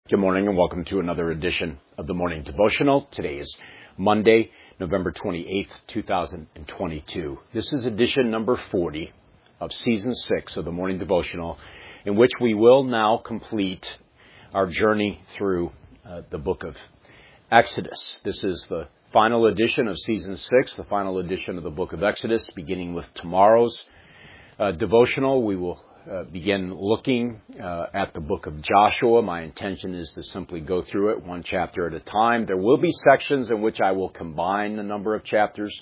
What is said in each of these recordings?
Good morning and welcome to another edition of the Morning Devotional. Today is Monday, November 28th, 2022. This is edition number 40 of Season 6 of the Morning Devotional, in which we will now complete our journey through the book of Exodus. This is the final edition of Season 6, the final edition of the book of Exodus, beginning with tomorrow's devotional. We will begin looking at the book of Joshua. My intention is to simply go through it one chapter at a time. There will be sections in which I will combine a number of chapters,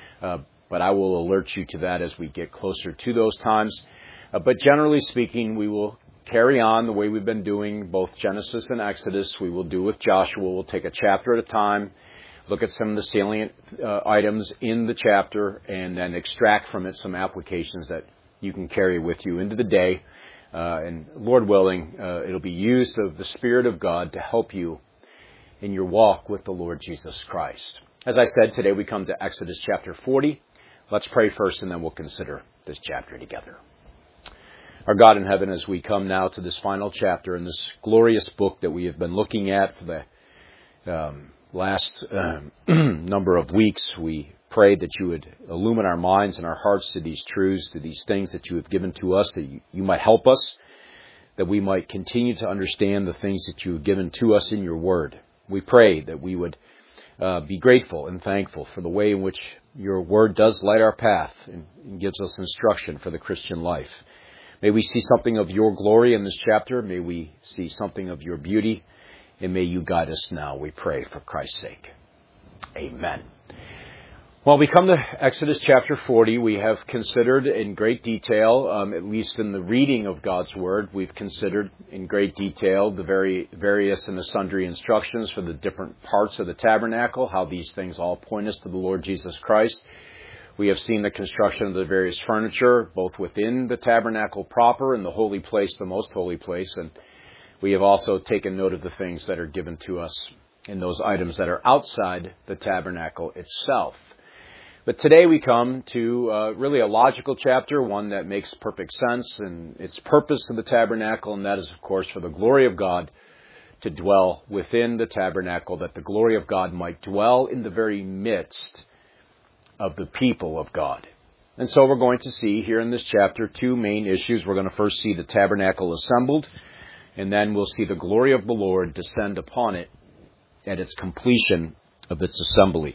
but I will alert you to that as we get closer to those times. But generally speaking, we will carry on the way we've been doing both Genesis and Exodus. We will do with Joshua. We'll take a chapter at a time, look at some of the salient items in the chapter, and then extract from it some applications that you can carry with you into the day. And Lord willing, it'll be used of the Spirit of God to help you in your walk with the Lord Jesus Christ. As I said, today we come to Exodus chapter 40. Let's pray first and then we'll consider this chapter together. Our God in heaven, as we come now to this final chapter in this glorious book that we have been looking at for the last number of weeks, we pray that you would illumine our minds and our hearts to these truths, to these things that you have given to us, that you might help us, that we might continue to understand the things that you have given to us in your word. We pray that we would be grateful and thankful for the way in which your word does light our path and gives us instruction for the Christian life. May we see something of your glory in this chapter. May we see something of your beauty, and may you guide us now, we pray, for Christ's sake. Amen. Well, we come to Exodus chapter 40. We have considered in great detail, at least in the reading of God's Word, we've considered in great detail the various and the sundry instructions for the different parts of the tabernacle, how these things all point us to the Lord Jesus Christ. We have seen the construction of the various furniture, both within the tabernacle proper and the holy place, the most holy place. And we have also taken note of the things that are given to us in those items that are outside the tabernacle itself. But today we come to really a logical chapter, one that makes perfect sense in its purpose of the tabernacle, and that is, of course, for the glory of God to dwell within the tabernacle, that the glory of God might dwell in the very midst of the people of God. And so we're going to see here in this chapter two main issues. We're going to first see the tabernacle assembled, and then we'll see the glory of the Lord descend upon it at its completion of its assembly.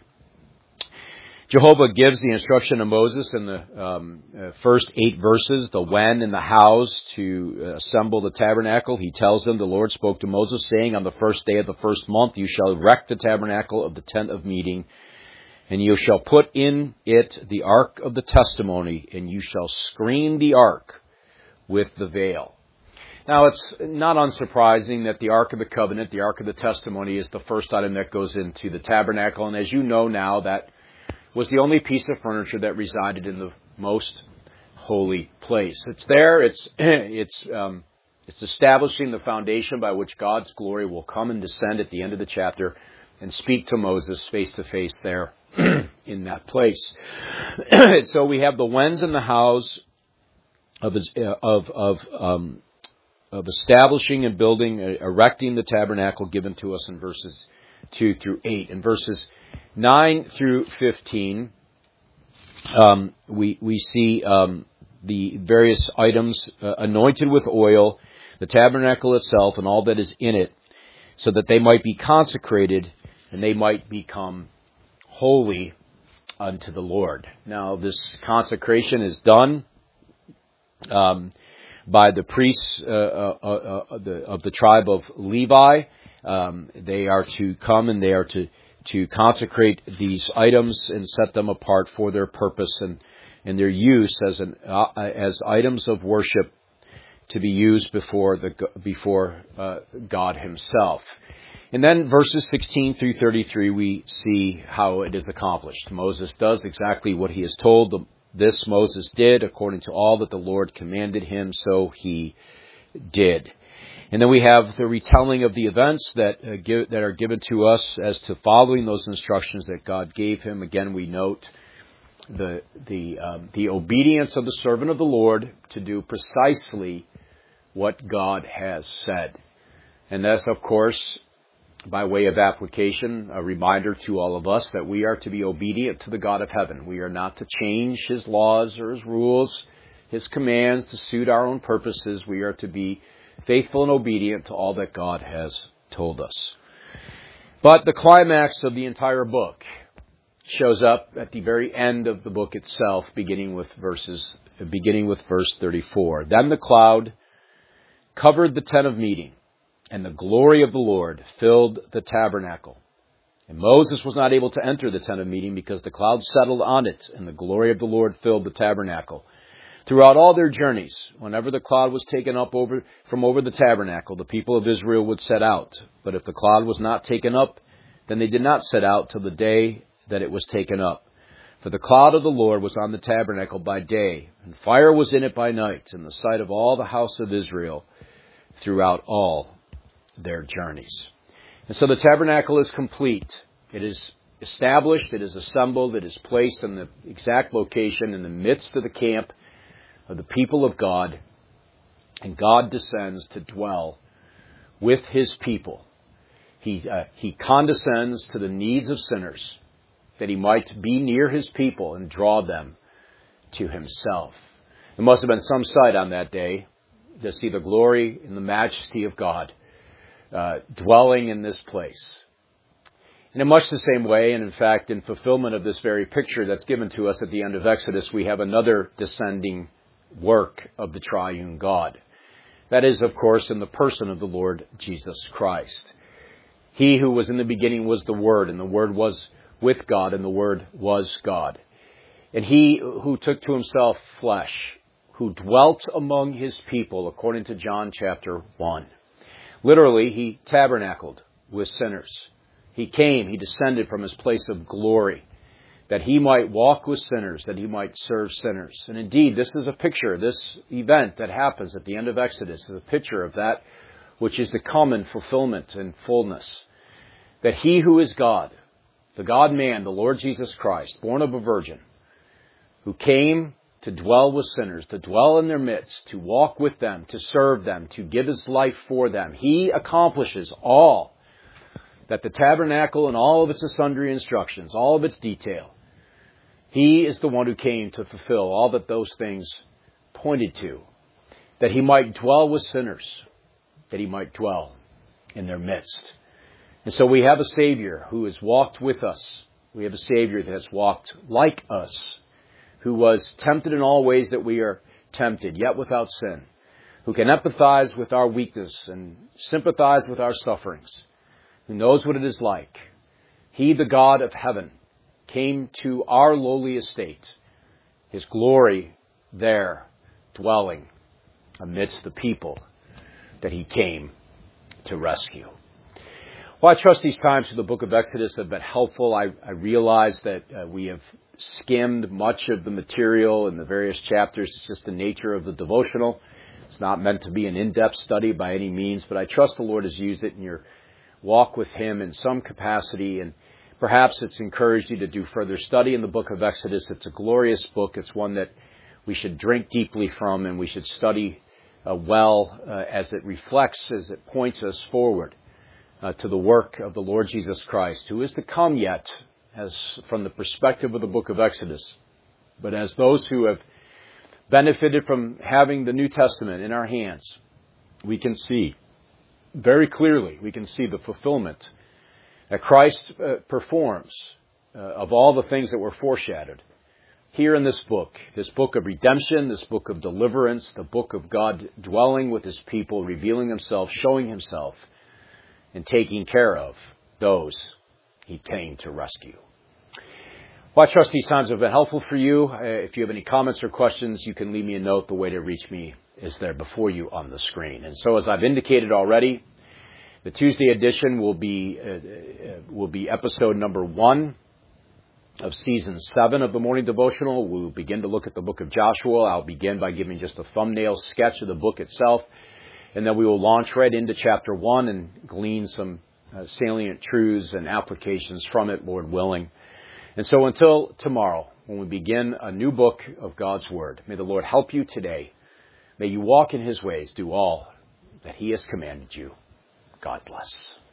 Jehovah gives the instruction to Moses in the first 8 verses, the when and the hows to assemble the tabernacle. He tells them, the Lord spoke to Moses, saying, on the first day of the first month you shall erect the tabernacle of the tent of meeting, and you shall put in it the ark of the testimony, and you shall screen the ark with the veil. Now, it's not unsurprising that the Ark of the Covenant, the Ark of the Testimony, is the first item that goes into the tabernacle. And as you know now, that was the only piece of furniture that resided in the most holy place. It's there. It's establishing the foundation by which God's glory will come and descend at the end of the chapter and speak to Moses face to face there in that place. So we have the whens and the hows of establishing and building, erecting the tabernacle given to us in verses 2 through 8. In verses 9 through 15, we see the various items anointed with oil, the tabernacle itself and all that is in it, so that they might be consecrated and they might become holy unto the Lord. Now, this consecration is done by the priests of the tribe of Levi. They are to come and they are to consecrate these items and set them apart for their purpose and their use as items of worship to be used before God Himself. And then verses 16 through 33, we see how it is accomplished. Moses does exactly what he is told. This Moses did according to all that the Lord commanded him, so he did. And then we have the retelling of the events that are given to us as to following those instructions that God gave him. Again, we note the obedience of the servant of the Lord to do precisely what God has said. And that's, of course, by way of application, a reminder to all of us that we are to be obedient to the God of heaven. We are not to change His laws or His rules, His commands to suit our own purposes. We are to be faithful and obedient to all that God has told us. But the climax of the entire book shows up at the very end of the book itself, beginning with verse 34. Then the cloud covered the tent of meeting, and the glory of the Lord filled the tabernacle. And Moses was not able to enter the tent of meeting because the cloud settled on it, and the glory of the Lord filled the tabernacle. Throughout all their journeys, whenever the cloud was taken up from over the tabernacle, the people of Israel would set out. But if the cloud was not taken up, then they did not set out till the day that it was taken up. For the cloud of the Lord was on the tabernacle by day, and fire was in it by night, in the sight of all the house of Israel throughout all their journeys. And so the tabernacle is complete. It is established, it is assembled, it is placed in the exact location in the midst of the camp of the people of God, and God descends to dwell with His people. He condescends to the needs of sinners, that He might be near His people and draw them to Himself. There must have been some sight on that day to see the glory and the majesty of God dwelling in this place. And in much the same way, and in fact, in fulfillment of this very picture that's given to us at the end of Exodus, we have another descending work of the triune God. That is, of course, in the person of the Lord Jesus Christ. He who was in the beginning was the Word, and the Word was with God, and the Word was God. And He who took to Himself flesh, who dwelt among His people, according to John chapter 1. Literally, He tabernacled with sinners. He came, He descended from His place of glory, that He might walk with sinners, that He might serve sinners. And indeed, this is a picture, this event that happens at the end of Exodus is a picture of that which is to come in fulfillment and fullness. That He who is God, the God-man, the Lord Jesus Christ, born of a virgin, who came to dwell with sinners, to dwell in their midst, to walk with them, to serve them, to give His life for them, He accomplishes all that the tabernacle and all of its sundry instructions, all of its detail, He is the one who came to fulfill all that those things pointed to, that He might dwell with sinners, that He might dwell in their midst. And so we have a Savior who has walked with us. We have a Savior that has walked like us, who was tempted in all ways that we are tempted, yet without sin, who can empathize with our weakness and sympathize with our sufferings, who knows what it is like. He, the God of heaven, came to our lowly estate, His glory there dwelling amidst the people that He came to rescue. Well, I trust these times through the book of Exodus have been helpful. I realize that we have skimmed much of the material in the various chapters. It's just the nature of the devotional. It's not meant to be an in-depth study by any means, but I trust the Lord has used it in your walk with Him in some capacity, and perhaps it's encouraged you to do further study in the book of Exodus. It's a glorious book. It's one that we should drink deeply from, and we should study well as it reflects, as it points us forward to the work of the Lord Jesus Christ, who is to come yet, as from the perspective of the book of Exodus. But as those who have benefited from having the New Testament in our hands, we can see very clearly, we can see the fulfillment that Christ performs of all the things that were foreshadowed here in this book of redemption, this book of deliverance, the book of God dwelling with His people, revealing Himself, showing Himself, and taking care of those He came to rescue. Well, I trust these times have been helpful for you. If you have any comments or questions, you can leave me a note. The way to reach me is there before you on the screen. And so, as I've indicated already, the Tuesday edition will be episode number 1 of season 7 of the Morning Devotional. We'll begin to look at the book of Joshua. I'll begin by giving just a thumbnail sketch of the book itself, and then we will launch right into chapter 1 and glean some salient truths and applications from it, Lord willing. And so until tomorrow, when we begin a new book of God's Word, may the Lord help you today. May you walk in His ways, do all that He has commanded you. God bless.